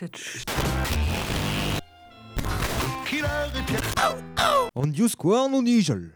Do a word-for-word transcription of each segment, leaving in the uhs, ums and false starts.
Chut. On dius quoi non nigel.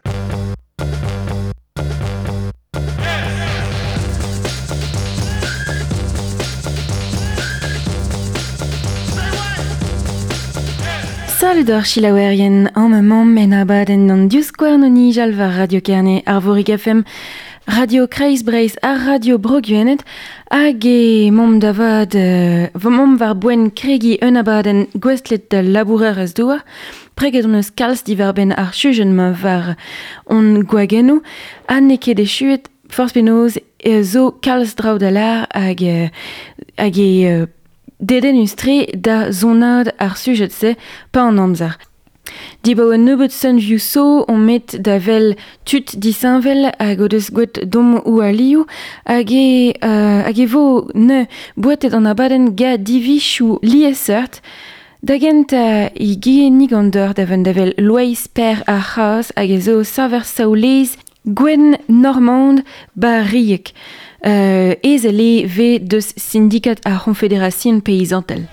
Salut ar chilaouerien, an moment men abaden an diuskouer no nijal var Radio Kerne ar vorig F M, Radio Kreis Breis ar Radio Brogwenet, hag e mom davad, uh, mom var boen kregi un abaden gwestlet da laboureur ez doa, preget on eus kalz diverben ar chujen ma var on gwagenou, an eke de chuet force penoz e zo kalz draou da lar hag, uh, hag e... Uh, Deden ustre da zonad ar sujet se pa an amzar. Diba oa nebeut sun viu so on met da vel tut disinvel hag o deus gwet dom ou a liou hag e, uh, hag e vo ne boetet an abaden ga divich ou liesert da gent uh, i gie nigandeur da ven da vel loeiz per a c'haz hag e zo saver saoulez gwen normand ba riek. Uh, ez ele ve deus syndikat a confédération paysantel.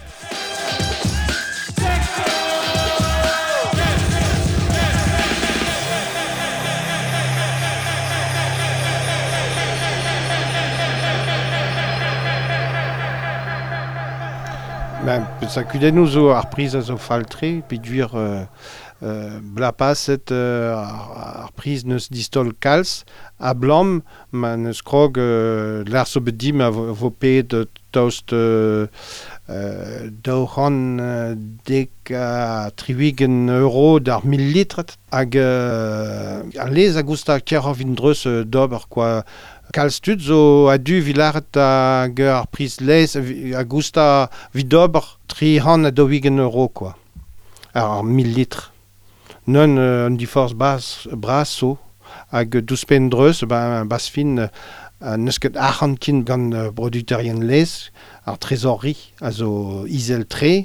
Ben, ça kudennou zo ar priz a zo faltre, pe duir euh, euh, bla paset euh, ar, ar priz neus distol kalz, a blam, ma neus krog euh, l'ar so bet dim a vo, vo pet toast euh, euh, daoran euh, dek a triwigen euro d'ar mil litret, hag euh, ar lez a gousta kerov vin dreus euh, d'ober, quoi. Kalstud zo a du vilaret hag ar priz lez a gousta vidober tri han a dovigen euro, quoi. Ar mil litre. Non euh, un diforce bas brasso hag douspen dreus, ben bas fin uh, neus ket arc'hant kin gant uh, produtarien lez ar trezorri a zo izel tre,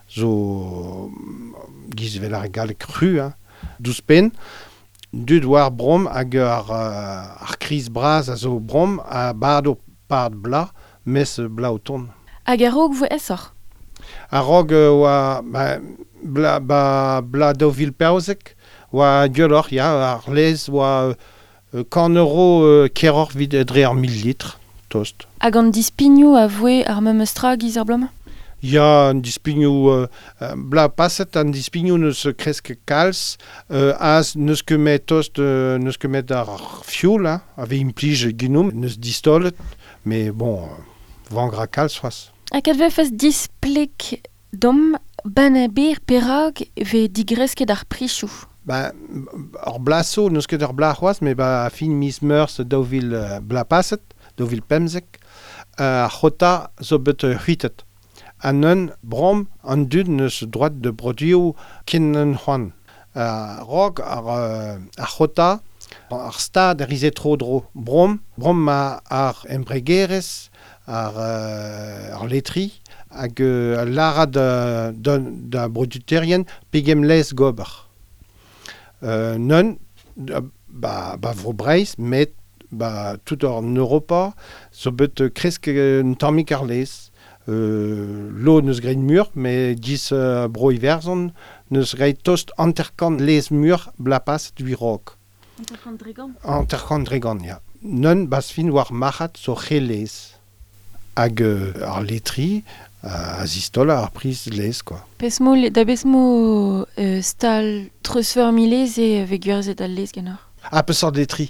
zo giz vel ar gal cru, hein, douspen. Dud war brom hag ar, uh, ar kriz braz a zo brom a bardo part bla, mes bla o ton. Hag a rog vo esor? A rog uh, oa ba, bla, ba, bla do vil perzek, oa diolor, ya, ar lez oa uh, kan euro uh, keror vid dre ar mil litre, tost. Hag an dispignou a voe ar mem eustra giz ar blom? Ya, an dispignou, uh, bla paset an dispignou neus kresk kalz, uh, az neus ket met tost, uh, neus ket met ar fioul, hein, ave implij ginoum, neus distolet, me bon, vangra kalz foaz. Hag adve fes displek dom ban a ber perag ve digresket ar prichou. Ba, ar blaso, neus ket ar bla c'hoaz, me ba fin mis meurs daouvil uh, bla paset, daouvil pemzek, uh, ar c'hota zo bet uh, huitet. An un brom an dud neus droit de brodio ken an c'hoan. Uh, rog ar, uh, ar c'hota, ar stad ar ize tro dro. Brom, brom ma ar embregerez, ar, uh, ar letri, hag uh, lara da, da, da broduterien pegem lez gober. Uh, non, uh, ba, ba vro breiz, met ba, tout ar Europa, zo bet uh, kresk un tammik ar lez. Euh, lo neus graet mur, me dis uh, bro iverzon, neus graet tost anterkant lez mur blapas dwi rog. Anterkant dregan? Anterkant dregan, ya. Non bas fin war machat zo c'he lez. Hag uh, ar letri, uh, a zistol ar priz lez, quoi. Pesmo, da besmo uh, stal treusfer milez e ve gwerzet al lez genor? Ah, peus ar letri.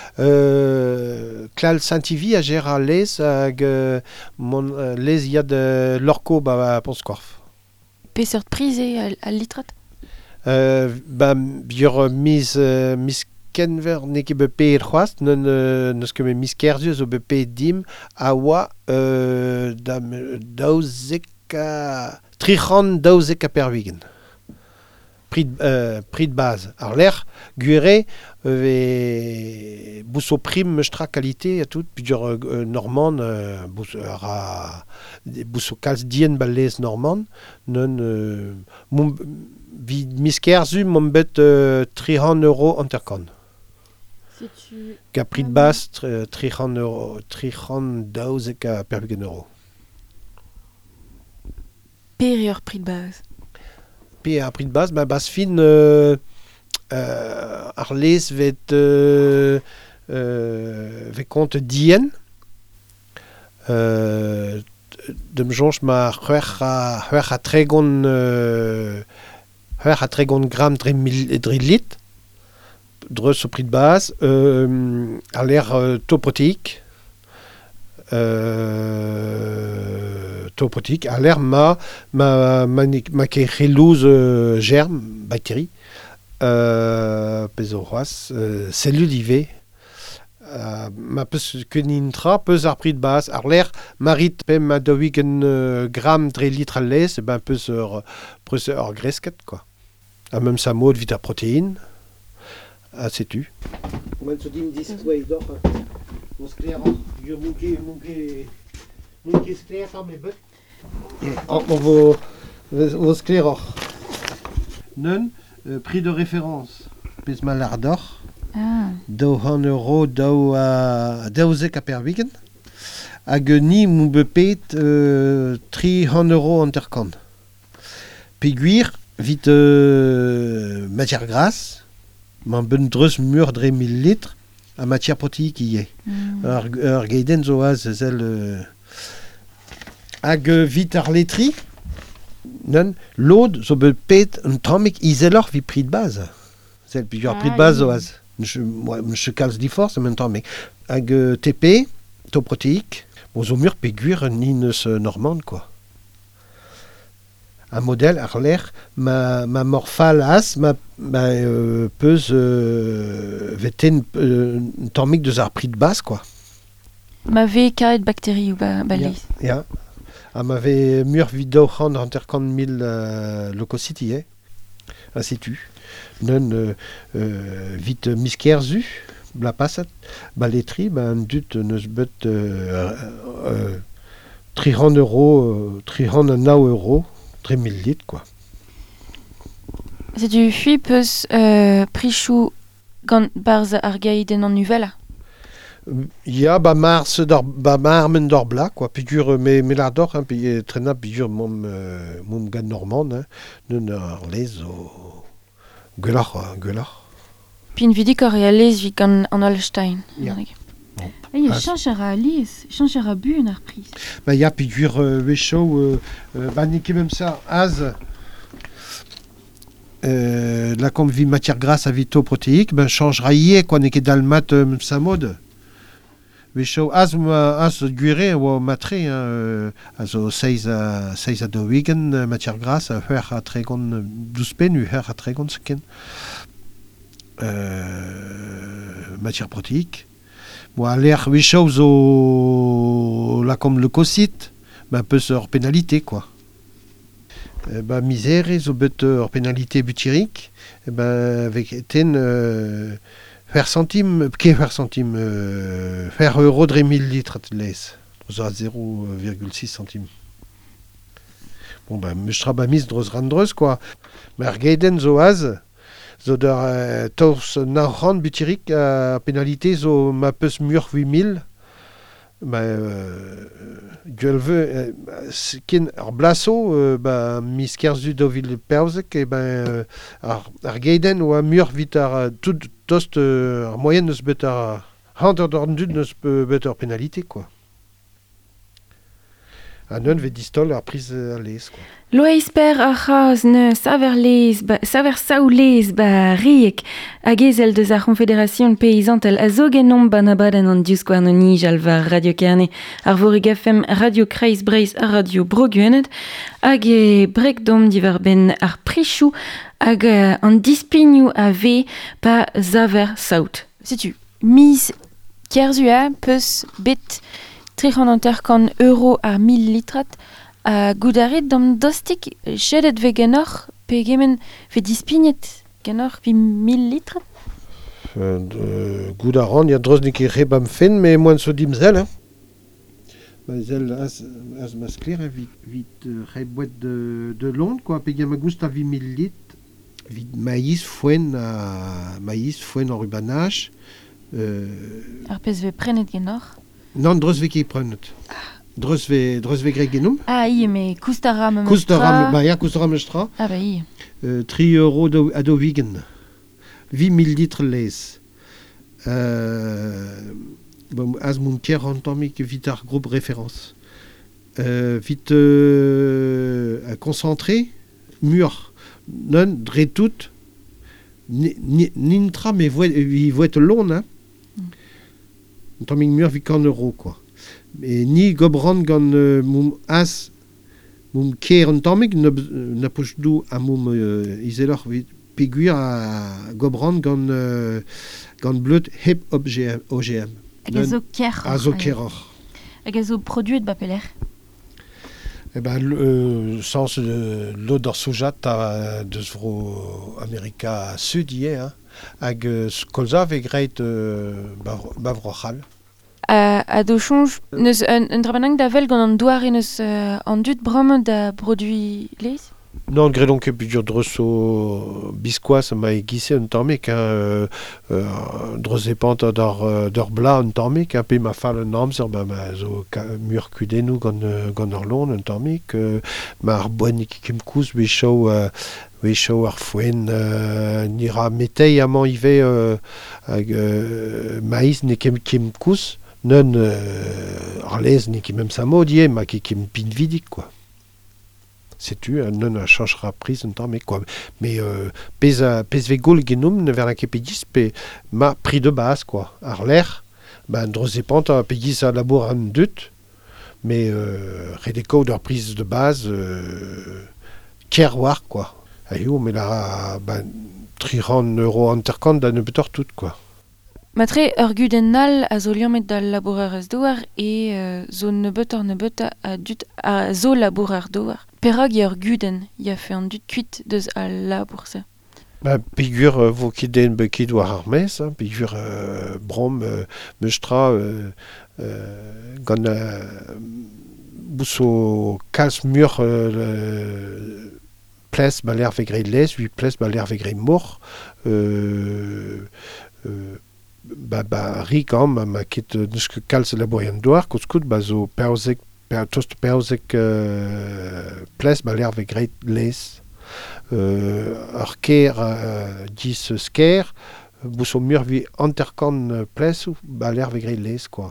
Euh, klal Saint-Ivi a ger ar lez hag uh, mon uh, lez yad uh, lorko ba ponskorf. Pesert priz e al, al litrat? Euh, ba biur mis, uh, mis kenver neke be pe c'hoaz, non uh, neus ket me mis kerzieux zo be pe dim a oa uh, da daouzek a... tric'han daouzek a pervigen. Prix, euh, prix de base. Ar l'air, guere, ve bousso prim meustra qualité a tout, plusieurs euh, normand, euh, bousso, ra, bousso kalz dien balez normand, non, euh, mon, vid miskerzu, mon bet euh, tric'han euro anterkant. Tu... Ga prix de base, tric'han euro, tric'han daouzek a pervigen euro. périeur prix de base. Puis à prix de base, bah, basse fine, euh, euh, Arles va être euh, euh, va compte dien. Euh, de me jonge ma huer a huer a tregon euh, huer a tregon gram dre mil dre lit. Dreus au prix de base, euh, à l'air euh, taux protéique. Euh, taux protéique, à l'air ma ma ma ma kérélouse euh, germe, bactérie, euh, pésoras, euh, cellule I V. Euh, ma peus kenintra, peus ar prix de base, à l'air marit pem ma dowigen euh, gram dre litre al lait, c'est ben peus ur peus ur gresket quoi. A même sa mode vita protéine. Ah, sais-tu? Man so dim dis way doch. Was clair, je munke munke munke clair mais bet. On va was clair. Non, prix de référence. Pes malardor. Ah. Do un euro do a daouzek a per weekend. Hag ni mou bepet euh, tri un euro intercon. Peguir vite euh, matière grasse. Man ben dreus mur dre mille litres a matière protéique y est. Mm. Ar, ar geiden zo az zel euh, hag vite ar letri non l'od zo be pet un tammik izelor vi prix de base. Zel pi ar prix de base zo az. Je moi je calce di force en même temps mais hag euh, T P taux protéique bon zo mur peguir ni neus normande quoi. Un modèle ar l'air ma ma morphale as ma ma euh, peuse euh, veten euh, tammik de ar prix de base quoi. Ma ve karet bactérie ou ba balis. Ja. Ja. Ah, m'avait mur vidéo hand intercon mille euh, leucocytes eh. Ainsi tu. Non euh, euh, vite miskerzu bla passat baletri ben dut neus bet euh, euh, trihant euro euh, trihant nao euro très mille litres quoi. C'est du fui peus euh, prichou gant barz ar gaiden an nuvella. Ya ba mars d'or ba marmen d'or bla quoi figure mais mais la d'or hein puis traîna figure mom euh, mom gad normand hein non ar les au gueulard gueulard. Puis une vidi kor e alez vi gant an Holstein. Ja. Et il change à alice, change à bu un reprise. Bah ya figure euh, wecho euh, euh, bah niqué même ça az euh, la comme vie matière grasse à vito protéique ben changera y quoi niqué dalmat euh, sa mode. Wecho az ma az guiré ou matré hein euh, azo seize à seize à deux weekend matière grasse à faire à tregon douze pen u faire à tregon sken euh, matière protéique. Bon, à l'air wecho zo la comme le cosite ben peu sur pénalité quoi. Eh ben misère zo bet hors pénalité butyrique et ben avec ten euh, faire centime qu'est faire centime euh, faire euro de mille litres de laisse à zéro virgule six centimes. Bon ben me straba mis dros randros quoi. Mais regarden zo az zo der euh, tos na rand butyrique à pénalité zo ma peus mur huit mille. Ben euh, gueulve euh, kin ar blaso euh, ben mis kerzu dovil perzek et ben euh, ar, ar gaiden ou a mur vit ar tout tost euh, ar moyenne neus bet ar hanter d'ordre neus bet ar pénalité quoi. A non ve distol ar prise à l'aise quoi. Lois per a chaz ne saver les ba saver saoulez ba riek a gezel deus ar Confédération Paysantel a zo genom banabaden an diuskouarn an nijal var Radio Kerne ar vorig F M Radio Kreis Breis a Radio Broguenet hag e brek dom diver ben ar prichou hag uh, an dispignou a ve pa saver saout. Sais-tu, mis kerzua peus bet tric'han interkan euro ar mille litrat a goudarit dam dostik chedet ve genor pe gemen ve dispignet genor vi mille litrat. Euh, goudaran, il y a dros nik e rebam fen, mais moins so dim zel, hein. Bah, zel az, az maskler, vit, vit euh, rebouet de, de Londres, quoi, pe gem a gousta vi mille litres, vit maïs foen a maïs foen en rubanage. Euh... Ar pez ve prenet genor. Non, dros ve ki prenet. Drosve drosve gregenum. Ah, i, mais Kustara me Kustara, bah ya Kustara mestra. Ah, bah, i. Euh, tri euro do, à Dovigen. huit mille litres les. Euh, bon, as mon tiers en temps que vite ar groupe référence. Euh, vite euh, concentré, mûr. Non, dre tout. Nintra, mais il va être long, hein. Mm. Tant mûr vit qu'en euro, quoi. Et ni gobran gant euh, moum as moum ker en tammig ne ne poch dou a moum euh, izelor peguir a gobran gant euh, gant bleut hep O G M. Hag a zo ker. A zo ker. Hag a zo produit ba peler. Eh ben, le sens de l'eau d'orsojat à de vro America Sud hier, hein, hag skolza ve greit bavrochal. A, a do change, neus un, un drabanang da vel gant an douar e neus uh, an dut bram da produit les? Non, gredon ket budur dreso biskoaz ma e gise un tammik, hein, euh, euh, drozepant d'ar, d'ar bla un tammik, hein, pe ma fall un amzer, ba ma zo mur kudenou gant, gant ar lon un tammik, euh, ma ar boennik kem kouz wechao euh, wechao ar foen euh, nira metei amant ive euh, hag euh, maïs ne kem kem kouz, non euh, ar lez ne kem em samodie, ma ket kem pin vidik, quoi. Sais-tu, non a changera prise un temps, mais quoi. Mais euh, pez pez ve gol genum ne vers la kepedis pe ma prix de base, quoi. Ar l'air, ben drozepant a pegis a labour an dut, mais euh, redeko d'ar prise de base euh, ker war, quoi. Aïe, mais là, ben triran euro intercant da ne betor tout, quoi. Matre, ur gudennal a zo liamet da labourerez douar e euh, zo ne betor ne beta a dut a zo labourer douar. Perag ur guden, ya fe an dut kuit deus a labour se. Bah, pigur euh, vo kiden be kid war ar mes, hein, pigur euh, brom euh, meustra euh, euh, gant euh, bousso kalz mur euh, ples ba l'air ve grei les, huit ples ba l'air ve grei mor. Euh, euh, Ba, ba rikam, ma, ma ket neus ket kalz labourian douar, kout kout, ba zo perzek, per, tost perzek euh, ples, ba l'air ve greit les. Euh, ar ker euh, dis sker, bousso mur vi anterkan ples, ba l'air ve greit les, quoi.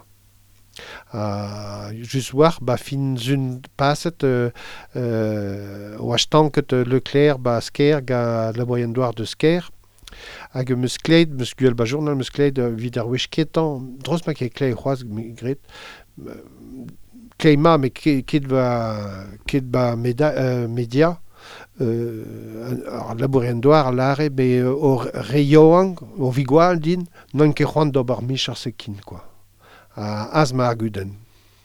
Uh, just war, ba fin zun paset euh, euh, oa stanket Leclerc, ba sker, ga labourian douar de sker, hag eus kleid, meus guel ba journal meus kleid uh, vid ar wech ketan, dros ma ket kleid c'hoaz gret, uh, kleid ma, me ket ba, ket ba meda, uh, media, uh, ar labourien doar ar lare, be uh, o reioan, o vigoual din, non ket c'hoant d'ober mich ar sekin, quoi. Uh, az ma ar guden.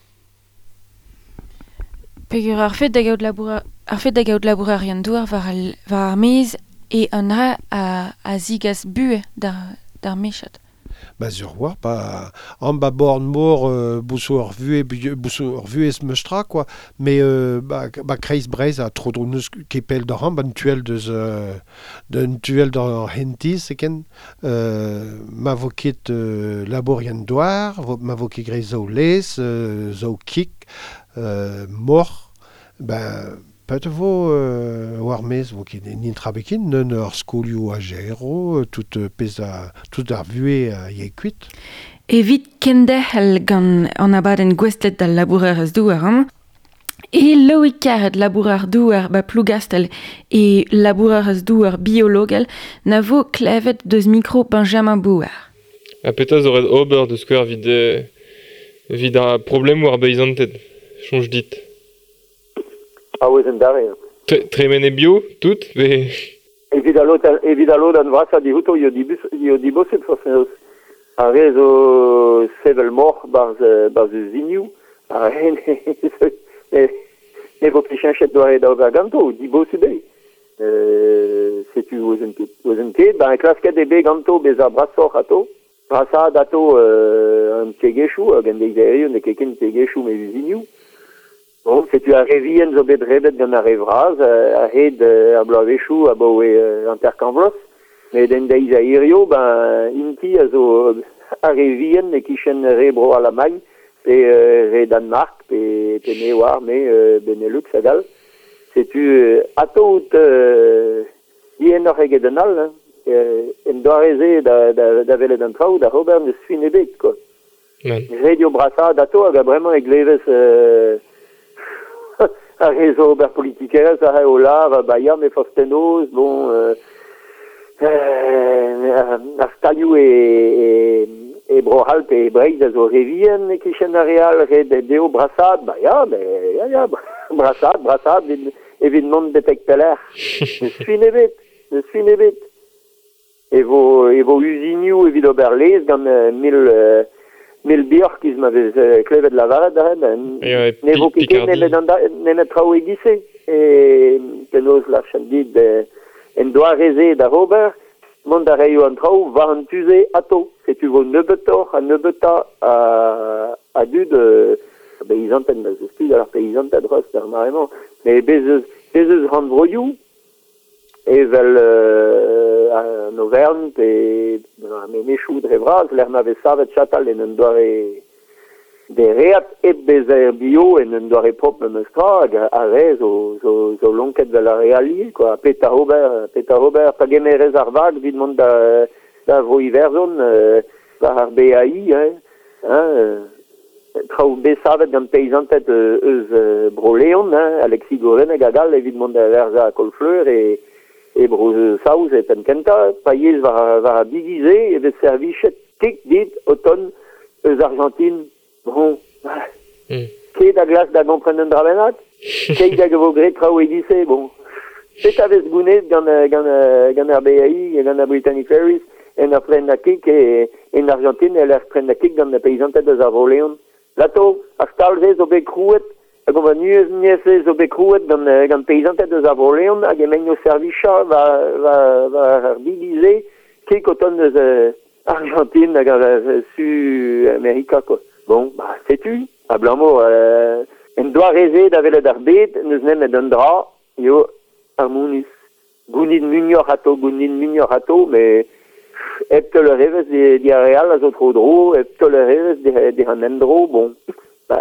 Pegur ar fet da gaout labourer, ar fet da gaout labourer rian douar var, var mez e an ra a, a zigas bue dar, dar mechat. Ba sur war, ba an ba born mor euh, bousso ar vue, bousso ar vue es meustra, quoi. Mais euh, ba, ba kreiz brez a tro droneus kepel d'ar an, ba n'tuel deus euh, d'un tuel d'ar hentiz, seken, euh, ma vo ket euh, labourian douar, ma vo ket grez zo les, euh, zo kik, euh, mor, ben... Peut vo euh, war mez vo ket nin trabekin, non ur skolioù a gero, tout euh, pez a, tout ar vue a ye kuit. Evit kendehel gant an abadenn gwestet da labourerez douar, hein? E loik karet labourer douar ba plougastel e labourerez douar biologel na vo klevet deus micro Benjamin Bouar. A petaz ored ober de skwer vid, euh, vid a problem war beizantet, chanj dit. Ah oui, c'est derrière. Tremene bio, tout, mais... Evidalo, evidalo dan vasa di huto io di io di bosset fossenos. A rezo sevel mor bar bar ziniu. A ne ne vo pichet do da ganto di bosset. Euh, c'est tu ozen ozen ket ba classe ket de ganto beza brasso hato. Brassa dato euh, un tegeshu, gande ideio ne keken tegeshu me ziniu. Bon, c'est tu a revien zo bet rebet gant a revraz, a hed a blavechou a bo e intercambros, mais den deiz a irio, ben, inti a zo a revien ne kichen rebro a la mag, pe re Danemark, pe et Péné war, mais euh, Benelux agal. C'est-tu euh, atout euh, dienor egedenal, hein, euh, en doa reze da, da, da vele d'entrao, da Robert ne suit nebet, quoi. Man. Radio Brassard dato aga vraiment egleves euh, a rezo Robert politiqueres, a reolar, a Bayam et Fostenos, bon, euh, euh, a Staliou et, et e brohalp e breiz a zo revien e kichen a real re de deo brassad, ba ya, ba ya, ya, brassad, brassad, evidement detek peler. Ne suin ebet, ne suin ebet. E vo, e vo usiniou evit oberlez gant uh, mil, uh, mil bior kiz ma vez uh, klevet la varet da ren, ne vo kike ne met trao e gise, e penaos la chandid uh, en doa reze da Robert, mont da reio an trao va an tuze ato. Et tu vo nebetor a nebeta a, a dud euh, paysantenne, je suis de la paysantenne rost, normalement, mais bezeus, bezeus randroyou, et vel euh, en Auvergne, et mes méchou drevraz, l'air m'avait savet chatal, et n'en doare des réat et bezer bio, et n'en doare propre mestrag, a rez, au, au, au lonquet de la réalie, quoi, Peter Robert, Peter Robert, pas gemé réservag, vid monde da, da vo iverzon, euh, ar B A I, hein, hein, euh, trao besavet gant peizantet euh, eus euh, broleon, hein, Alexis Goren e gagal, evidement da verza a kolfleur, et, et bro saouz et en kenta, paiez va, va digize, et de servichet tik dit auton eus Argentine, bon, mm. Ket a glas da gomprenen dravenat, ket da gevogret trao e gise, bon, pet avez gounet gant, gant, gant ar B A I, gant ar Britannic Ferries, en a pren na kik e, en Argentine, el er pren na kik gant na peizantet eus ar voleon. Lato, ar stalvez o bet krouet, hag o va nuez niefez o bet krouet gant, gant peizantet eus ar voleon, hag emen o servicha va, va, va ar bigize, kik o ton eus uh, Argentine hag ar uh, Su-Amerika, quoi. Bon, bah, setu, a blamo, euh, en doa reze da velet ar bet, neus nem ed an dra, yo, ar mouniz. Gounid munior hato, gounid munior hato, mais ep te le revez di, di a real a zo tro dro, ep te le revez di, di an endro, bon. Ba,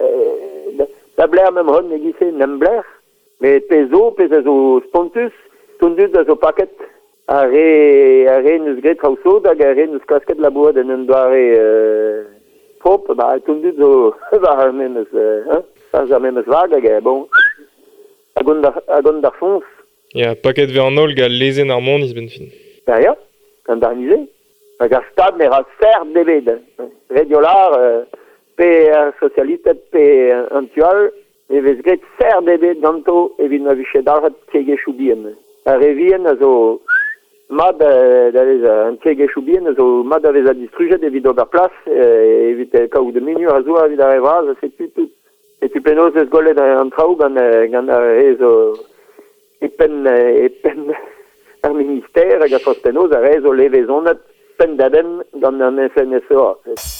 da, da bler mem hon e gise nem bler, me pezo, pez a zo spontus, tondus a zo paket, a re, a re neus gret traoso, hag a re neus kasket la boa den en doare euh, prop, ba tondus zo va ar memes, euh, hein, ar memes vag, hag bon, a gont dar, a gont dar fons. Ya, paket ver an ol ga lezen ar moniz ben fin. Ben ya, an darnize. Hag ar stad ne ra sert debed. Rediolar, euh, pe ar socialistet, pe an tual, e vez gret sert debed ganto evit ma vichet darret tiege choubien. Ar revien a zo mad an tiege choubien, a zo mad a vez a distrujet evit ober plas, evit kaout de menu a zo a vid a revraz, a setu tout. Et tu penaos eus golet an traoù gant a rezo epen, epen ar minister hag a fos penaos a rezo levezonet pen daden gant an F N S E A.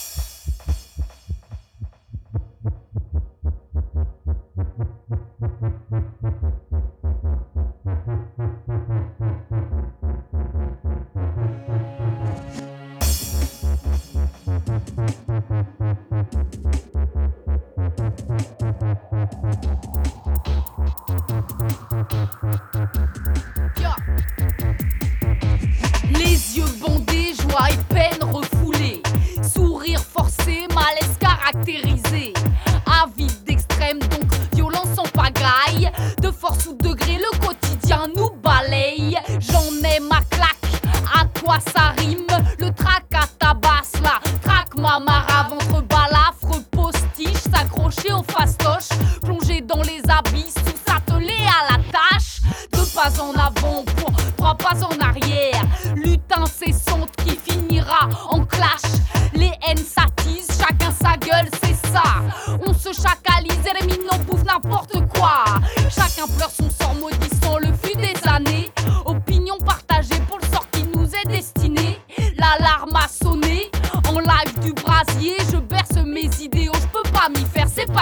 Les yeux bondés, joie et peine refoulée, sourire forcé, malaise caractérisé, avide d'extrême donc violence en pagaille, de force ou degré le quotidien nous balaye. J'en ai ma claque, à quoi ça rime, le trac à tabasse là, traque ma mara, ventre balafre, postiche, s'accrocher au fastoche, plonger dans les abysses ou s'atteler à la tâche, deux pas en avant pour trois pas en arrière, lutte incessante qui finira en clash, les haines s'attisent, chacun sa gueule, c'est ça, on se chacalise et les minots bouffent n'importe quoi, chacun pleure son sort maudissant le flux des années, opinion partagée pour le sort qui nous est destiné, l'alarme a sonné, en live du brasier, je berce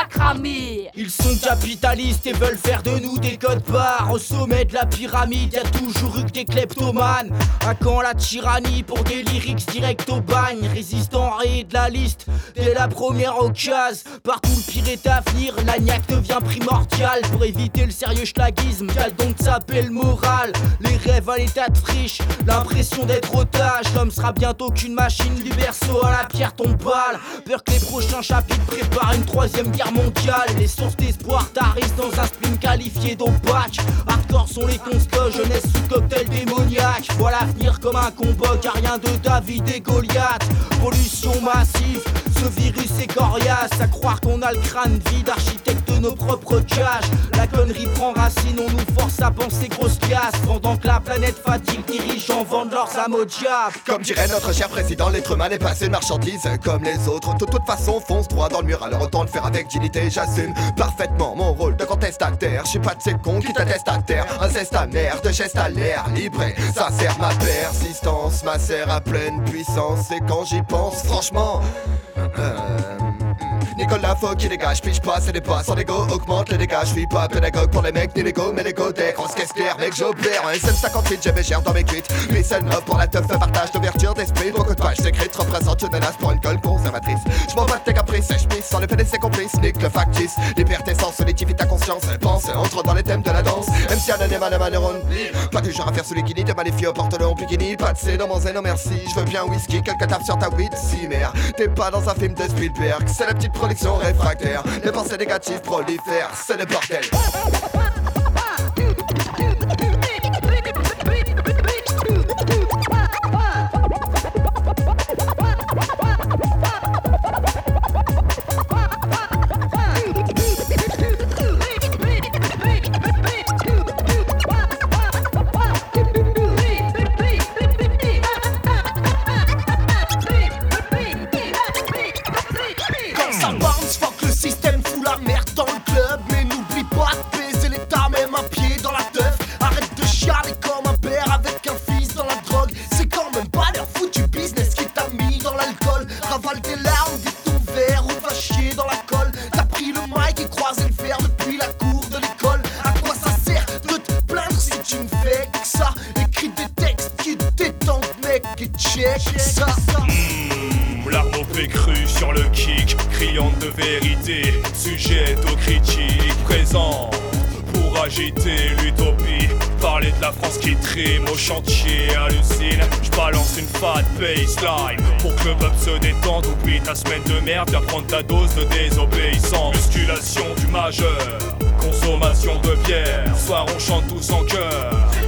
pas cramer. Ils sont capitalistes et veulent faire de nous des codes barres. Au sommet de la pyramide, y'a toujours eu que des kleptomanes. À quand la tyrannie pour des lyrics direct au bagne? Résistant rayé de la liste dès la première occasion. Partout le pire est à venir, l'agnac devient primordial. Pour éviter le sérieux schlagisme, y'a le don de saper le moral. Les rêves à l'état de friche, l'impression d'être otage. L'homme sera bientôt qu'une machine du berceau à la pierre tombale. Peur que les prochains chapitres préparent une troisième guerre mondiale. Les sources d'espoir tarissent dans un spleen qualifié d'opaque. Hardcore sont les constats, jeunesse sous cocktail démoniaque. Vois l'avenir comme un combat, car rien de David et Goliath. Pollution massive, ce virus est coriace. À croire qu'on a le crâne vide, architecte de nos propres cages. La connerie prend racine, on nous force à penser grosse casse. Pendant que la planète fatigue, dirigeants vendent leurs âmes au diable. Comme dirait notre cher président, l'être humain n'est pas une marchandise comme les autres. De toute façon, fonce droit dans le mur, alors autant le faire avec dignité. J'assume parfaitement mon rôle de contestataire. Je suis pas de ces cons qui t'attestent à terre. Un zeste amer, de geste à l'air libre. Ça sert ma persistance, ma serre à pleine puissance. Et quand j'y pense, franchement, euh, Nicolas faut qu'il dégage, puis je passe et des pas sans ego, augmente les dégâts. Je suis pas pédagogue pour les mecs ni l'ego, mais l'ego des grosses caisses claires, mec j'opère. Un S M cinquante-huit, j'ai mes chers dans mes cuites. Puis c'est neuf pour la teuf, partage d'ouverture d'esprit. Beaucoup de pages secrètes représentent une menace pour une gueule conservatrice. Je m'en bats de tes caprices, je pisse sans le P D C complice. Nique le factice, libère tes sens, solidifie ta conscience. Pense, entre dans les thèmes de la danse. M C anonyme, anonyme, neurone. Pas du genre à faire celui qui dit de magnifier au pantalon bikini. Pas de C dans mon zen, non merci. Je veux bien whisky, quelques tapes sur ta weed, si merde. T'es pas dans un film de Spielberg, c'est la petite production réfractaire. Les pensées négatives prolifèrent, c'est le bordel. Mmh, l'armopée crue sur le kick, criante de vérité, sujette aux critiques, présente pour agiter l'utopie. Parler de la France qui trime au chantier, hallucine. J'balance une fat baseline pour que le peuple se détende. Oublie ta semaine de merde, viens prendre ta dose de désobéissance. Musculation du majeur, consommation de bière, soir on chante tous en chœur.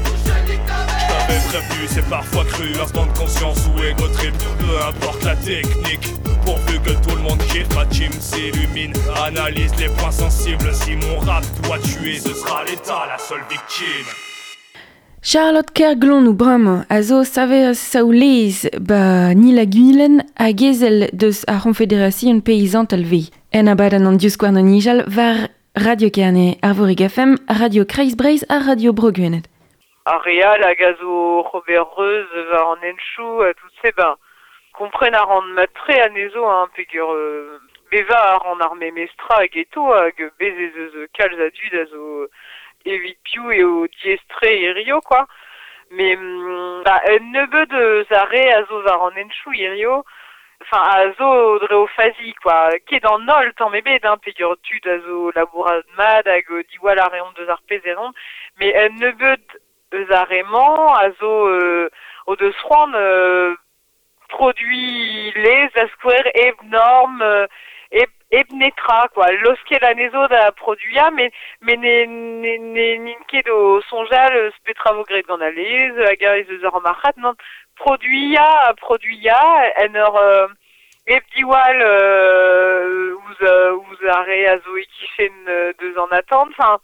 J't'avais prévenu, c'est parfois cru, instant de conscience ou ego trip. Peu importe la technique, pourvu que tout le monde kiffe. Ma team s'illumine, analyse les points sensibles. Si mon rap doit tuer, ce sera l'État la seule victime. Charlotte Kerglon ou Bram, a zo saver saoulez ba ni la guilen a gezel deus a Confédération Paysan talvei. En abadan an dius gwarn an ijal var Radio Kerne, Arvorig F M, Radio Kreisbreis a Radio Brogwenet. A real a gazo Robert Reus var an enchou a tout se ben. Kompren a ran matre a nezo a un pegur euh, beva a ran arme mestra a geto hag bezez eus kalz a dud a zo evit piou et au diestre et rio quoi. Mais bah un neveu de zare a zo var an enchou rio. Enfin, a zo dreo fazi, quoi, qui est dans nol, tant mébé, d'un pegur tud a zo labourad mad, hag diwal a reon deus ar pezeron, mais un neveu eus a remañ, a zo euh, o deus c'hoant euh, produit les a skouer eb norm, euh, eb, eb netra, quoi, loske la nezo da produia, mais, mais ne, ne, ne, ninket o sonjal spetravo gret gant a lez, hag a ez eus ar marchat, non, produia, produia, en ur euh, eb diwal euh, ouz, euh, ouz a re a zo ekifen euh, deus an attente, enfin,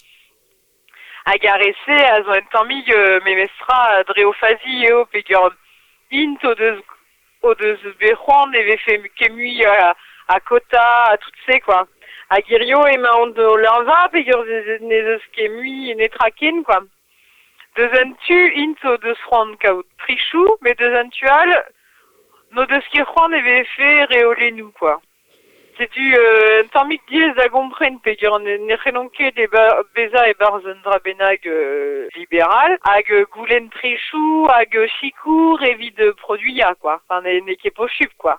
hag a rese a zo en tammig euh, memestra dreo fazi eo pegur int o deus, o deus bec'hoant eve fe kemui a, a kota, a tout se, quoi. Hag irio ema on de l'enva pegur ne eus kemui netraken, quoi. Deus an tu int o deus c'hoant kaout trichou, mais deus an tual no deus ket c'hoant eve fe reolenou, quoi. C'est-tu euh, Tamik diez a gompren pegur ne c'helonket e ba, beza e barz un dra benag euh, libéral hag euh, goulen trechou hag euh, chikour evit produia quoi. Enfin ne, ne ket pochup quoi.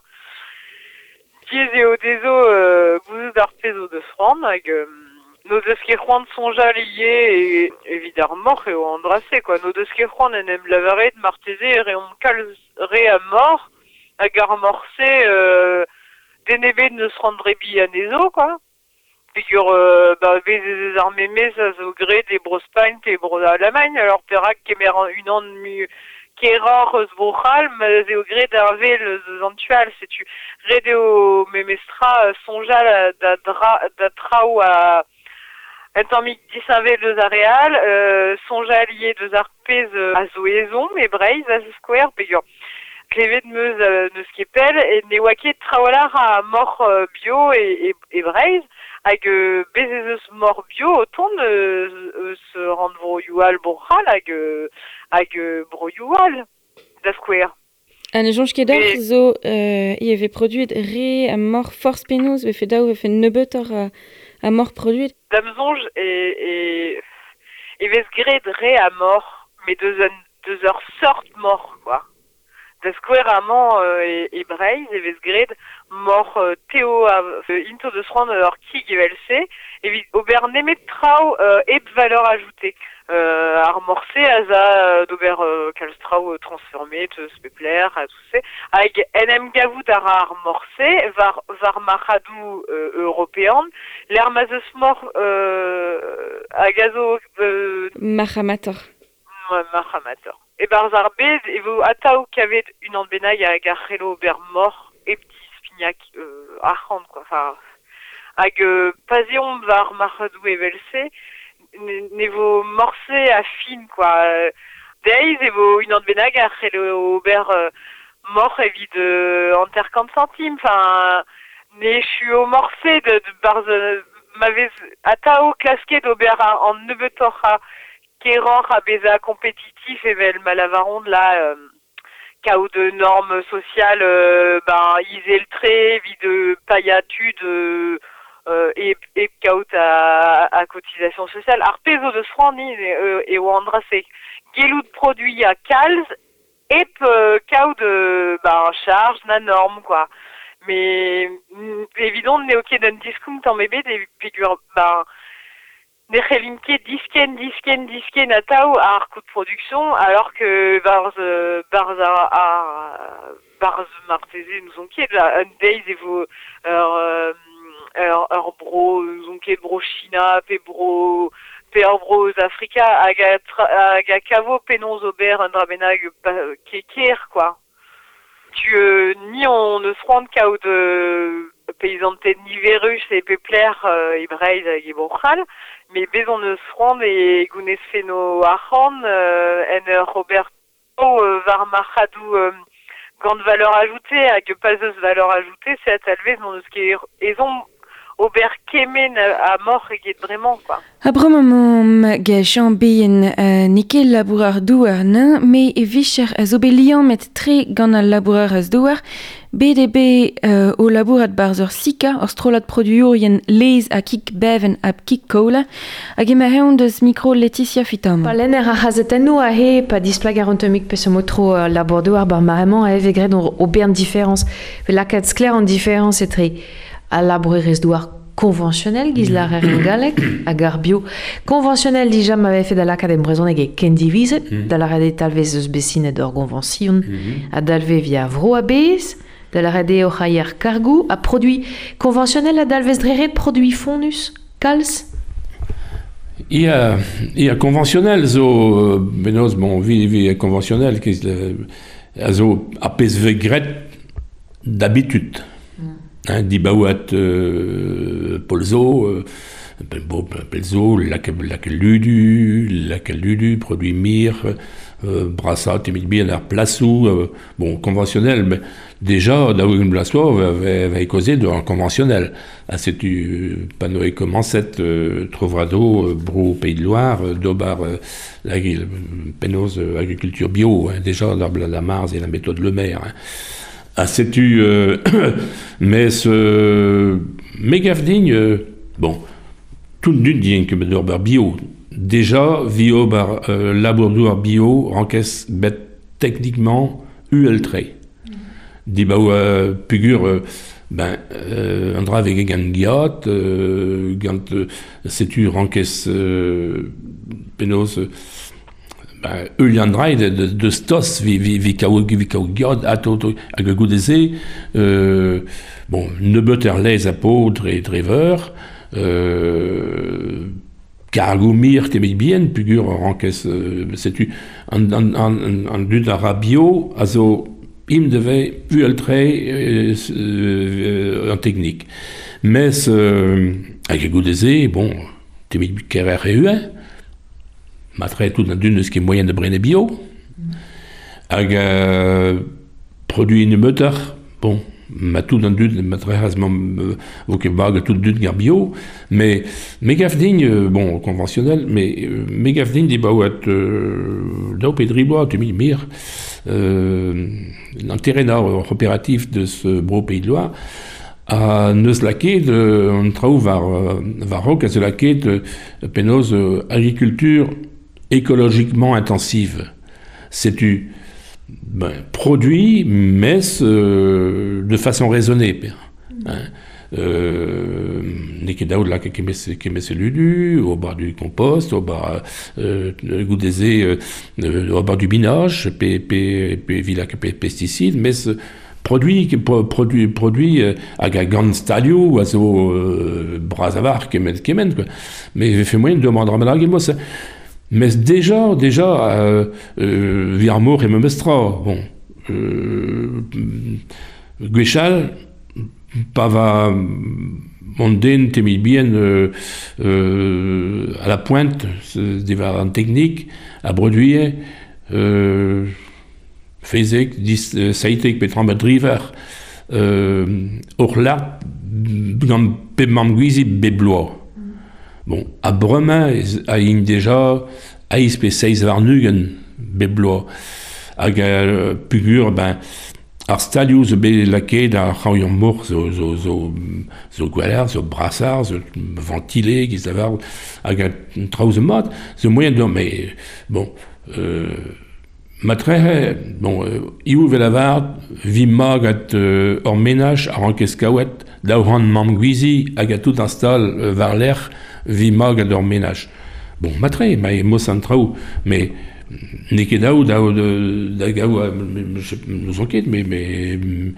Diez eo dezo euh, gouzout ar pezo de frand hag euh, no deus ket c'hoant sonjal lié et évidemment eo andrase quoi. No deus ket c'hoant en em lavaret marteze e reom kalz re a mort hag ar morse euh, denebe ne se rendrait bien à Nezo, quoi. Figure, euh, bah, des armées, mais ça se gré des brospagne, des bros d'Allemagne, alors Perak, qui est une an mu, qui est rare, se bochal, mais c'est au gré d'arvé le zantual, c'est tu, rédéo, memestra, sonjal, d'atrao à, un temps mi dissavé deux aréal, euh, sonjal lié deux arpèses à zoézon, mais braise, à square, figure. Clévet de Meuse euh, ne skepel et ne waket trawalar à mort euh, bio et, et, et braise hag euh, bezezeus mort bio autant de euh, se rendre broyoual borral hag euh, hag euh, broyoual da square. An ejonj ket ar zo euh, i eve produit re a mort force penaos ve fe daou ve fe nebeut ar a, a mort produit. Damzonj et et et ves gred re a mort mais deux deux heures sortent mort quoi. Da square amant euh, et, et braise et ves gred mort euh, Théo a euh, into de sran ur kig evel-se et ober nemet trao euh, et valeur ajoutée euh, ar morse a za d'ober euh, kalstrao transformé te spepler a tout se hag enem gavout ar ar morse var var machadou euh, européen l'air mazes mort euh, a gazo euh, Mahamator. Ouais, Mahamator. Et barzar bez, et vous ataou kavet une anbenag à garrelo ber mort et petit spignac euh, arrand quoi. Enfin, hag euh, pasion var machadou evelse, ne vo morse à fine quoi. Deiz et vous une anbenag à garrelo ber euh, mort évit de en terre quarante centimes. Enfin, ne suis au morse de, de barz m'avez ataou clasqué d'ober en nebetora. Kéran a beza compétitif et vel malavaron de la euh, cao de normes sociales euh, ben isel trait vie de paillatude euh, et et cao à, à cotisation sociale arpeso de srani et euh, et wandra c'est gelou de produits à calz et euh, cao de ben charge na norme quoi mais évidemment n'est ok d'un discount en bébé des figures ben Nechelinke disken, disken, disken à tao à ar coût de production, alors que barz, barz a, a barz martese nous ont ket, un days et vous, ur, ur, ur bro, nous ont ket bro China, pe bro, pe ur bro Africa, hag a kavo penons ober un drabenag keker, quoi. Tu, euh, ni on ne se rend cao de paysan de niverus et pepler euh, et braise et borral, mais bezon ne se rend et gounes feno arran euh, en Roberto euh, var machadou euh, grande valeur ajoutée avec pas de valeur ajoutée c'est à talvez non ce qui est ont ober kemen à mort et qui est vraiment quoi. Abromam gachan beyen uh, nikel labourar douar nain, mais e vicher a zo belian met tre gant al labourar az douar, B D B uh, o labourat barzer sika, or strolat produiourien leiz a kik beven ap kik kola, hag ema heon deus micro Laetitia Fitam. Pa lenner a hazetenno a he, pa displag ar antomik pe se motro uh, labour douar bar marement a eve gred o bern différence. Fe lakat skler an différence etre a labourer douar conventionnel giz la reren galek a gar bio conventionnel dija m'avait fait dalla kadem brezoneg e ken divise mm. dalla rede talvez eus bessinet d'or convention mm. a dalve via vro a bez dalla rede o chayer cargo a produit conventionnel a dalvez dreret produit fonus kals Il y a, il y a conventionnel zo benos bon vi vi conventionnel qui a zo apes vegret d'habitude. Hein, dibaouat euh, polzo, euh, bon, pelzo, lakeludu, lakeludu, produit mir, euh, brassat, timid bien, l'air placou, euh, bon, conventionnel, mais déjà, d'avoir une blasso, va, va causer de un conventionnel. Ah, c'est du panoé commencet, euh, Trovrado, euh, Brou, Pays de Loire, euh, Dobar, euh, la, pénose, euh, agriculture bio, hein, déjà, l'arbre la Mars et la méthode Le Maire, hein. à sais-tu, euh, mais ce mégafdigne, euh, bon, tout d'une digne que d'orber bio. Déjà, vio bar euh, labourdour bio, rencaisse bête techniquement ultré. Dit bah euh, figure, euh, ben, euh, andra avec gan giat, euh, gant, euh, sais-tu, rencaisse euh, penos, euh, ben, Uliandrai de, de, de stos, vi, vi, vi, kao, vi, kao, giat, ato, à goudézé, euh, bon, ne butter les apôtres et driver, euh, Cargomir, t'es bien, figure, rencaisse, euh, sais-tu, en, en, en, en, du rabio, azo, il me devait ultrer euh, euh, en technique. Mais euh, avec goudézé, bon, t'es mis carré et un, m'a traité tout dans d'une de ce qui est moyen de brainer bio, avec euh, produit une moteur, bon, m'a tout dans d'une, m'a traité au Québec, tout d'une guerre bio, mais mégafdigne, euh, bon, conventionnel, mais euh, mégafdigne, dit bah ouais, d'au pédribois, tu mis mire. Euh, l'intérêt opératif de ce beau pays de Loire à Neuslaquet de on trouve var varroc à Neuslaquet de pénose agriculture écologiquement intensive. C'est du ben, produit mais euh, de façon raisonnée. Hein. Euh, Nikedao de là qui met qui met ses lulu au bord du compost, au bord euh, goudézé euh, euh, au bord du binage, p p p villa pesticides, mais ce produit qui produit produit euh, à grand stadio ou à so euh, brasavar qui met qui mène quoi. Mais fait moyen de demander à malade moi ça. Mais déjà déjà euh, euh, Virmor et Memestra bon euh, Guéchal Pava mondaine, t'es mis bien euh, euh, à la pointe, des en technique, à produire, euh, faisait, ça a été que Petran Driver, Orla, dans Pemamguizi, Béblois. Bon, à Bremen, à in déjà, à Ispe seize Varnugen, Béblois, à Pugur, ben, ar stadio zo bet laket ar c'haoion mor zo, zo, zo, zo gweler, zo brassard, zo ventilé, giz avar, hag a traoù zo mat, zo moyen de... Mais, bon, euh, matre, bon, euh, iou vel avar, vi mag at euh, or menaj ar ankez kaouet, daou ran mam gwizi, hag a tout install euh, var l'er, vi mag at or menaj. Bon, matre, ma e mos an traoù, mais... Neke daou, daou, da gaou, nous enquête, mais, mais,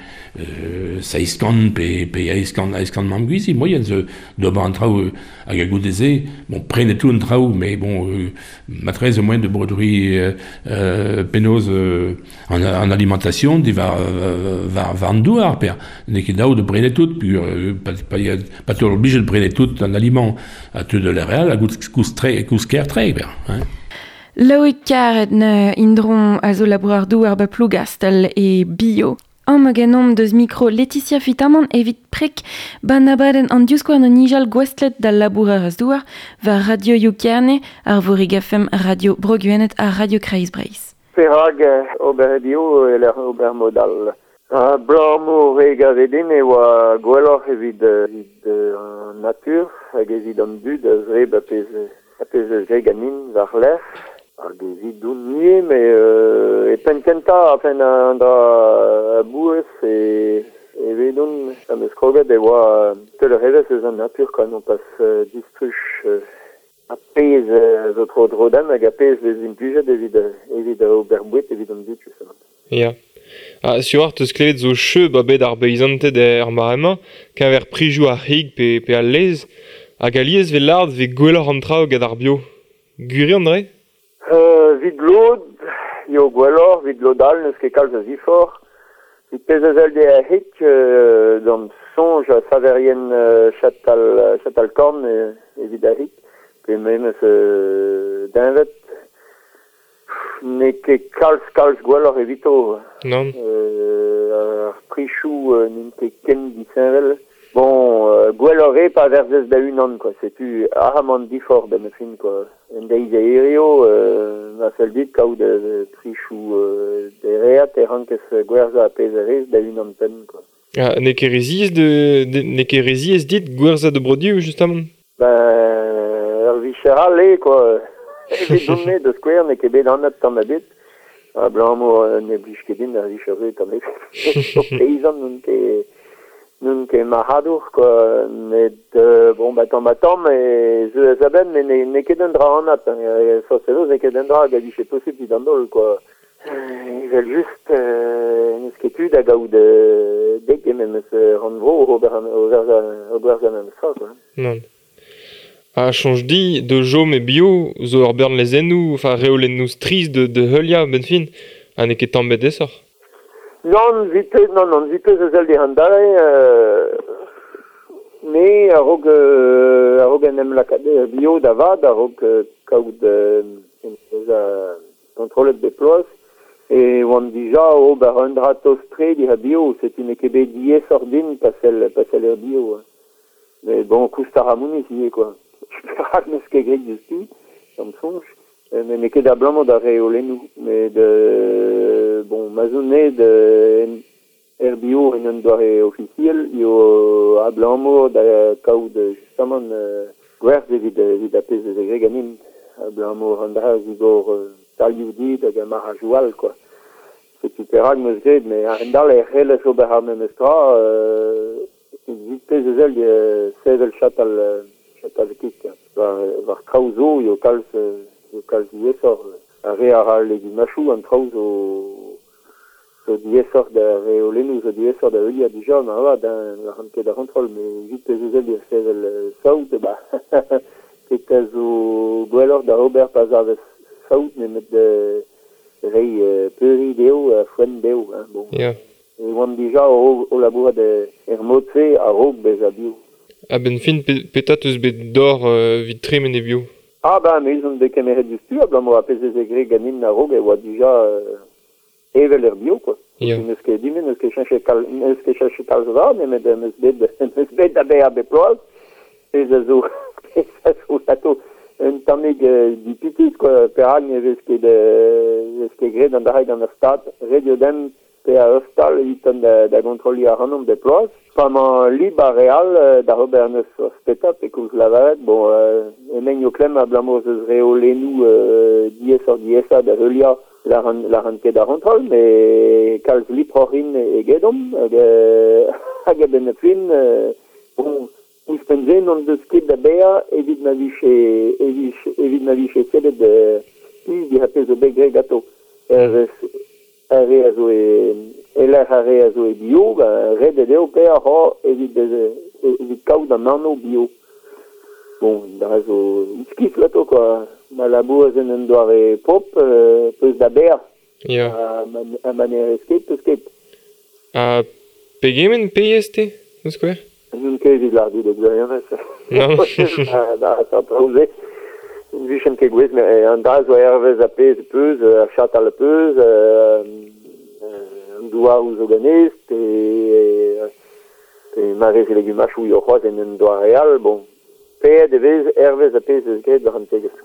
euh, ça iskan, pe, pe, a iskan, a iskan mam gwizi, moyen, de, de ban traou, a gagou dézé, bon, prenne tout un traou, mais bon, euh, ma très moyen de broderie, euh, euh, pénose, euh, en, en alimentation, di var, var, var ndouar, per, neke daou de prenne tout, puis, euh, pas, pas, pas toujours obligé de prenne tout en aliment, à tout de l'air réel, à goût très, cousquer très, ben, hein. Loïc karet ne indron a zo labourardou ar ba plougastel e bio. Am hag enom deus micro Laetitia Fitaman evit prek ban abaden an diouskouar no nijal gwestlet da labourer az douar va Radio Youkerne ar vorig F M Radio Brogwenet a Radio Kreis Breis. Perag ober bio e l'er ober modal. Uh, Blammo reg a vedin e oa gwelloc'h evit uh, natur hag evit an dud a zreb a pez a pez zeg anin var l'er. Hag evit dounier, mais euh, e penkenta a fen an dra a bouez e, e vedoun am eus kroget e oa tel revez eus an natur quand on passe uh, distruch uh, a pez uh, zo tro drodem hag a pez les impujet evit, evit a ober bouet evit an dud justement. Ya. Ah, sur te sklevet zo cheu ba bet ar beizanted er maremañ kaver prijou ar hig pe, pe al lez hag a liez ve lard ve gwelloc'h an traoù gant ar bio. Guri an dre? Euh, vid lod, yo gwelloc'h, vid lodal, neus ket kalz a zifor. Vid pez a zel de a hik, euh, d'an sonj a saverien euh, chatal, chatal korn e, e vid a hik. Pe memes euh, d'invet. Ne ket kalz kalz gwelloc'h evito. Non. Euh, ar prichou, euh, n'in ket ken disenvel. Bon, euh, gwellore pa verzez da unan, quoi. C'est tu ahamant difford da me fin, quoi. En deiz aéreo, euh, ma seul dit kaout de trichou euh, de reat e rankes gwerza a pezerez da unan pen, quoi. Ah, ne ket reziez de, de ne ket reziez dit gwerza de brodiou, justement? Ben, ar vichera le, quoi. Evit donne de square ne ket bet anat tam a bet. A blamo ne blij ket din ar vichera tam a bet. Paysan non ket... Nun ket mahadour, quoi. Mais, euh, bon, bah, tam a tam, mais je les aben, mais ne, ne ket un dra anat. Hein. Ça, c'est ne ket un dra, gadi, c'est possible, dit dandol, quoi. Ils veulent juste, euh, ne sketu da gaout de, dek, même, se randvro, au berza même ça, quoi. Non. A change di, de jom e bio, zo ur bern les ennou, enfin, reolen nous triz de, de heulia, ben fin, a ne ket tambet esor. Non, vite, non, non, vite, je zel di handare, euh, mais a rog, euh, a rog enem la bio da vad, a rog euh, kaout de, euh, contrôle de ploas, et on dija o bar un dra tostre di ha bio, c'est une kebe die sordin pasel, pasel er bio. Hein. Mais bon, koustar amouni si, quoi. Je peux pas me skegrik justi, comme songe. Mais ne ket da blamo da reolenou, mais de, bon, mazounet de er bio en un doare officiel, yo a blamo da kaout de, justement, euh, gwerz evit, evit a pez de zegreganin, a blamo randra zigor euh, talioù dit hag a mar a joual, quoi. C'est super hag meus gret, mais a rendal e c'hellez ober ar memestra, euh, vit pez ezel e sevel chatal, chatal kik, var, var traouzo, yo kalz, yo kalz diesor, a re ar al legumachou, an traouzo, zo diesor da reolenou, zo diesor da eulia dija, ma va, da ranke da rentrol, mais vit pez ezel e sevel saout, ba, ket a zo gwellor da ober paz arvez saout, ne met de rei euh, peuri deo, uh, fwen deo, hein, bon. Yeah. Et oan dija o, o labour de er motfe a rog bez a bio. A ben fin, pe, petat eus bet dor uh, vit tremen e bio. Ah ben, mais ils ont des caméras du stu, a blamo a pezez e gre ganin a rog e oa dija euh, evel er bio, quoi. Yeah. Neus ket dime, neus ket chanche kal, neus ket chanche kalz var, ne met neus bet, neus bet da be a beploaz, pez a zo, pez a zo lato, un tamig uh, dipitis, quoi, per hag ne vez ket uh, ket gret an da hag an ur stad, redio dem pe a ur stal iton da, da kontroli a ranom de ploaz. Paman lib a real uh, da ober neus ur spetap e kouz lavaret, bon, uh, emen yo klem a blamo zeus reolenou uh, dies or diesa da heulia la, ran, la ranke da rentrol, me kalz liprorin e gedom, hag hag a ben fin, uh, bon, Ous penzen on deus ket da bea evit ma viche evit, evit ma viche selet de plus di hapez o begre gato. Er re a zo e eler a re a zo e bio, ba re de deo pe a ho evit evit kaout an anno bio. Bon, da zo iskif lato, quoi. Ma labou a zen en doare pop, euh, peus da bea. Yeah. A, man, a maner esket, peus ket. A pegemen peyeste, eus kwer? Nun ket evit lardi de gwirionez. Non. Da, sa traouze. Vichem ket gwez, mais an da zo ervez a pez peus, a chatal peus, an doa ou zo ganez, pe, pe marez e legumachou yo c'hoaz en un doa real, bon, pe devez ervez a pez eus gret war an tegez.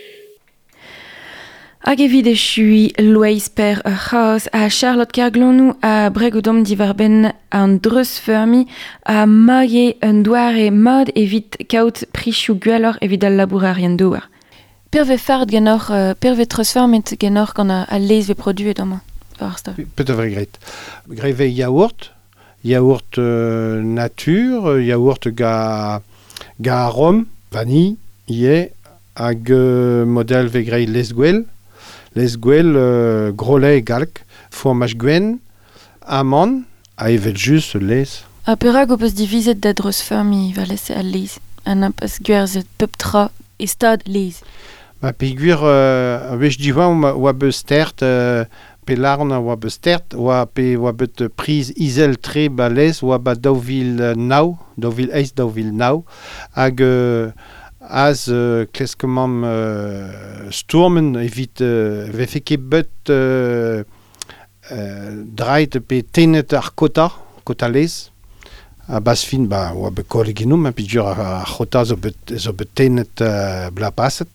Hag evit e chui loeiz per ur c'haos a Charlotte Kerglonou a bregodom divarben an dreus fermi a maie un doare mod evit kaout prichou gwellor evit al labourarien douar. Per ve fart genor, uh, per ve treus fermet genor gant a, a leiz ve produet dama. Peut-être vrai gret. Greve yaourt, yaourt euh, nature, yaourt ga, ga arom, vanille, ie, hag euh, model ve grei les gwell, les gwell euh, grolet galk, fromage gwen, amande, a evet just les. A perag o peus divizet da dreus fermi va lese al leiz. An a peus gwerzet pep tra e stad leiz. Ma peguir euh, vech diva oa beus stert, euh, pe larn oa beus stert, oa pe oa bet priz izel tre ba les, oa ba daouvil nao, daouvil eiz daouvil nao, hag euh, az euh, kleskemam euh, stourmen evit euh, ve feke bet euh, euh, dreit pe tenet ar kota, kota les, a basfin ba oa be koleginum a pidur a chota zo bet zo betenet uh, bla paset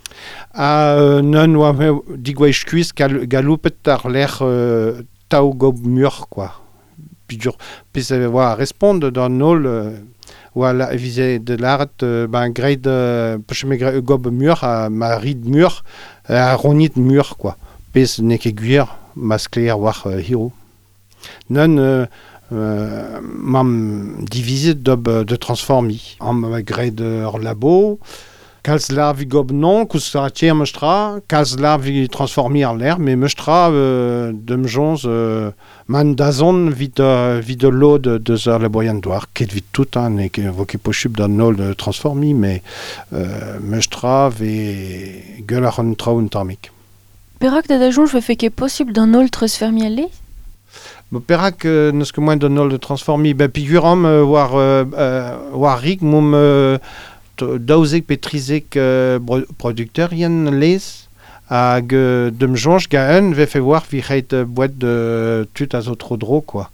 a uh, non oa digweiz kuiz gal, galoupet ar l'er uh, tau gob mur quoi pidur pez oa responde d'an nol uh, oa la vize de l'art uh, ben greid uh, pecheme gob mur a ma rid mur a ronit mur quoi pez neke guir maskler war uh, hiro non uh, Uh, mam divizet dob uh, de transformi. Am uh, gred ur labo, kalz la vi gob non, kous sa tier meustra, kalz la vi transformi ar l'air, mais meustra uh, dem jonz uh, man dazon vid, uh, vid lo de, de zeur le boyan doar, ket vid tout, hein, ne ket vo ket pochub dan nol de transformi, mais uh, meustra ve gueul ar an traoù tamik. Perak da da jonj ve fe ket possible dan nol transfermi al leiz? Perak euh, neus ket moan d'an nol de transformi, ben piguram euh, war, euh, euh, war rig moum euh, daouzek pe trizek euh, producteur yen lez hag euh, dem jonj ga un ve fe war vi c'heit euh, boet de tut a zo tro dro quoi.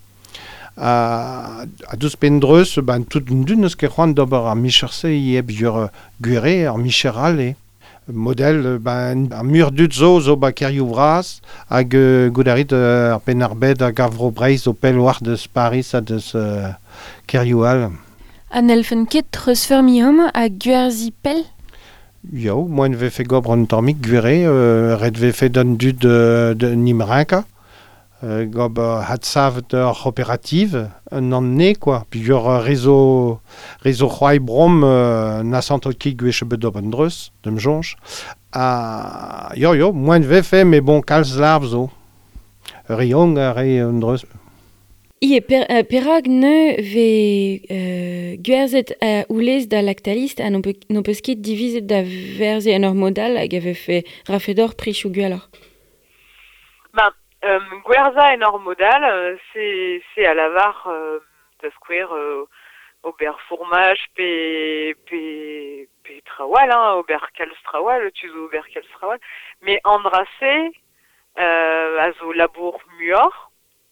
A, a deus pendreus, ben tout dun neus ket c'hoant d'ober ar micherse yeb gur euh, gure ar micheral e. Model, ben, ar mur dut zo zo ba kerioù vras hag uh, goudarit uh, ar pen ar bed hag ar vro breiz o pel war deus Paris a deus uh, kerioù al. An elfen ket transfermi hom a gwerzi pel? Yo, moan ve fe gob an tammik gwere, uh, red ve fe dan dud de, de nimrenka. Uh, gob uh, hat savet ur opérative, un an ne, quoi. Puis ur uh, réseau, réseau c'hoai brom uh, nasant o ki gwech bedob an dreus, dem jonj. Uh, yo, yo, moan ve fe, mais bon, kalz larv zo. Ur iong a re an dreus. Ie, per, uh, perag ne ve uh, gwerzet a oulez da lactalist a no peus ket divizet da verze an ur modal hag a ve fe rafedor prichou gwellor. Ben, Euh, Gwerza en modal, euh, c'est c'est à lavar euh, de square euh, ober fourmage pe pe pe trawal hein, ober kals trawal, tu zo ober kals trawal, mais andrasé euh, azo labour muor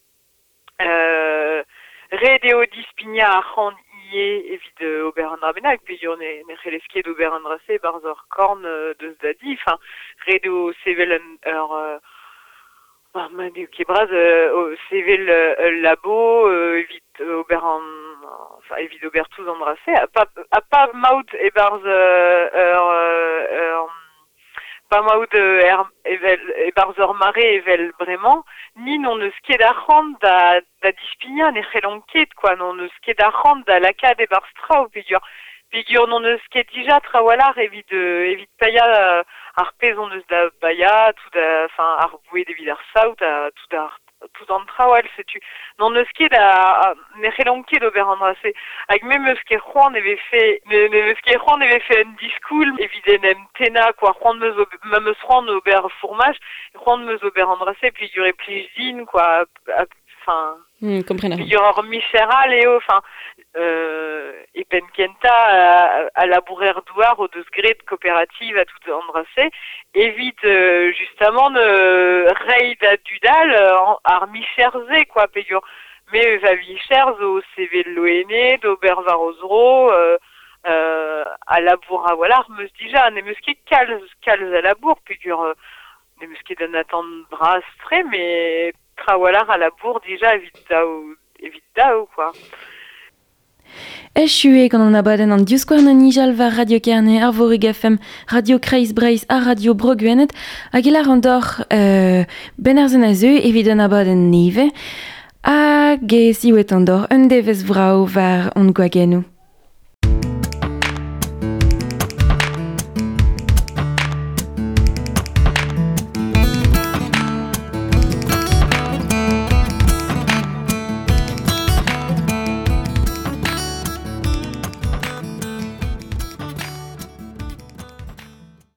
euh, redeo dispigna a ran ie evit euh, ober andrabenag pe yo ne ne releskie d'ober andrasé barzor korn euh, deus dadi, enfin redeo sevel ur euh, Ah, man, qui braz euh, sevel euh, labo euh, evit ober an enfin evit ober tous embrassé a pas a pas maout e barz euh, euh, euh, pas maout er evel e barz ur mare evel bremañ ni non eus ket arc'hant da da dispigna ne c'helonket quoi non eus ket arc'hant da lakad e barz traoù pigur pigur non eus ket dija trawalar evit euh, evit paia euh, ar pez on eus da baya, tout da, enfin, ar boued evit ar saout, a, tout da, tout an trawal, setu. Non eus ket a, ne c'helon ket ober an drase. Hag mem eus ket c'hoant eve fe, ne eus ket c'hoant eve fe un diskoul, evit en em tena, quoi, c'hoant meus, mam eus c'hoant ober fourmage, c'hoant meus ober an drase, puis gure plij din, quoi, enfin, mm, comprenez. Puis gure micheral eo, enfin, euh, et penkenta à, à labourer douar au deus gret coopérative à tout embrasser évite euh, justement de reid à dudal euh, ar micherze quoi peyur mais va vichers au sevel loene d'ober varozro euh, euh, à labour à voilà meus déjà ne meus ket kalz kalz à labour peyur euh, ne meus ket an attendre bras très mais trawalar à labour déjà évite dao évite dao quoi. Echu gant an abadenn an Divskouarn an Nijal va Radio Kerne, ar Vorig F M, Radio Kreiz Breizh a Radio Brogwenet, hag elar an dor euh, ben ar zen a zeu evit an abadenn neve, hag e siwet an dor un devez vrao var an gwagennou.